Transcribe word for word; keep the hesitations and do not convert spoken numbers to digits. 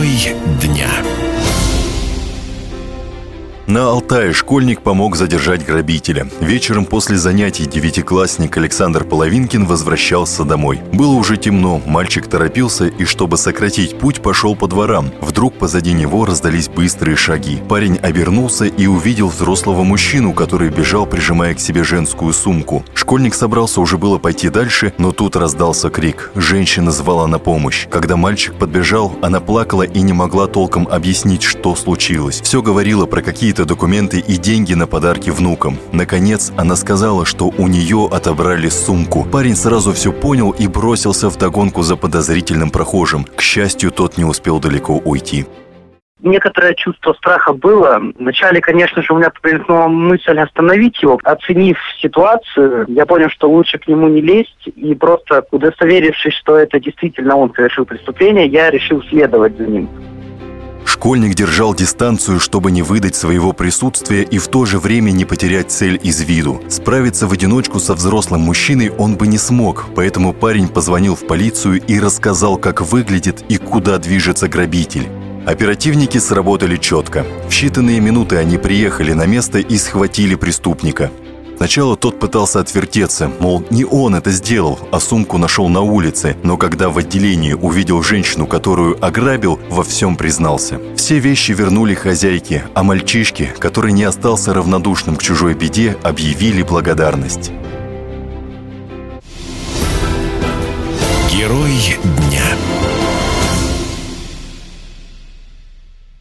Герой дня. На Алтае школьник помог задержать грабителя. Вечером после занятий девятиклассник Александр Половинкин возвращался домой. Было уже темно, мальчик торопился и, чтобы сократить путь, пошел по дворам. Вдруг позади него раздались быстрые шаги. Парень обернулся и увидел взрослого мужчину, который бежал, прижимая к себе женскую сумку. Школьник собрался уже было пойти дальше, но тут раздался крик. Женщина звала на помощь. Когда мальчик подбежал, она плакала и не могла толком объяснить, что случилось. Все говорило про какие-то документы и деньги на подарки внукам. Наконец, она сказала, что у нее отобрали сумку. Парень сразу все понял и бросился вдогонку за подозрительным прохожим. К счастью, тот не успел далеко уйти. Некоторое чувство страха было. Вначале, конечно же, у меня промелькнула мысль остановить его. Оценив ситуацию, я понял, что лучше к нему не лезть. И просто удостоверившись, что это действительно он совершил преступление, я решил следовать за ним. Школьник держал дистанцию, чтобы не выдать своего присутствия и в то же время не потерять цель из виду. Справиться в одиночку со взрослым мужчиной он бы не смог, поэтому парень позвонил в полицию и рассказал, как выглядит и куда движется грабитель. Оперативники сработали четко. В считанные минуты они приехали на место и схватили преступника. Сначала тот пытался отвертеться, мол, не он это сделал, а сумку нашел на улице, но когда в отделении увидел женщину, которую ограбил, во всем признался. Все вещи вернули хозяйке, а мальчишке, который не остался равнодушным к чужой беде, объявили благодарность. Герой дня.